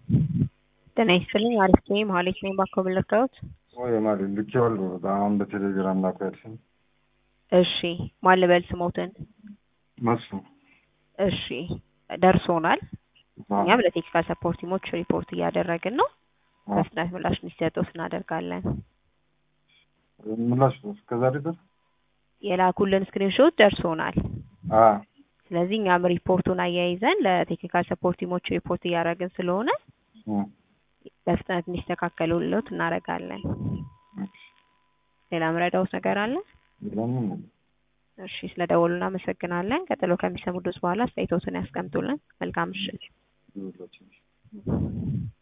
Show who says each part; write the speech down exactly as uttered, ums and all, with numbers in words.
Speaker 1: ጤና ይስጥልኝ አሪፍ ነኝ ማለት ነኝ ባኮብለካውት
Speaker 2: ወይ ማለት ልኬዋለሁ አሁን በቴሌግራም ላኳልሽኝ
Speaker 1: እሺ ማን ልበል ስሞትን
Speaker 2: ማሱ
Speaker 1: እሺ ደርሶናል እኛም ለቴክኒካል ሰፖርት ቲሞች ሪፖርት እያደረግን ነው በፍጥነት ምላሽ እንዲሰጡት እናደርጋለን
Speaker 2: ምላሽ እስከዛሬ ድረስ
Speaker 1: የላኩልን ስክሪንሾት ደርሶናል
Speaker 2: አ
Speaker 1: ስለዚህ እኛም ሪፖርቱን አያይዘን ለቴክኒካል ሰፖርት ቲሞች ሪፖርት እያደረግን ስለሆነ በፍጥነት እንዲስተካከሉልዎት እናደርጋለን ሌላ ምረዳውስ ነገር አለ
Speaker 2: ለምን
Speaker 1: እሺ ስለደወሉና አመሰግናለን ቀጥሎ ከሚሰሙት በኋላ አስተያየቶትን ያስቀምጡልን መልካም ምሽት